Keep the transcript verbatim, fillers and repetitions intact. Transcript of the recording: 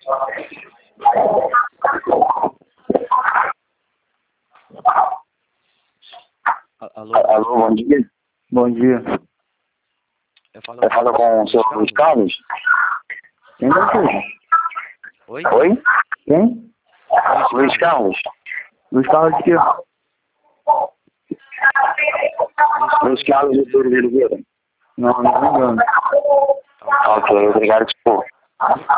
Alô? Alô, bom dia. Bom dia. Eu falo, Eu falo com o senhor Luiz Carlos? Quem é você? Oi? Oi? Quem? Luiz Luiz Carlos. Luiz Carlos de quê? Luiz Carlos de Oliveira. Não, não me engano. Tá, Ok, obrigado, desculpa.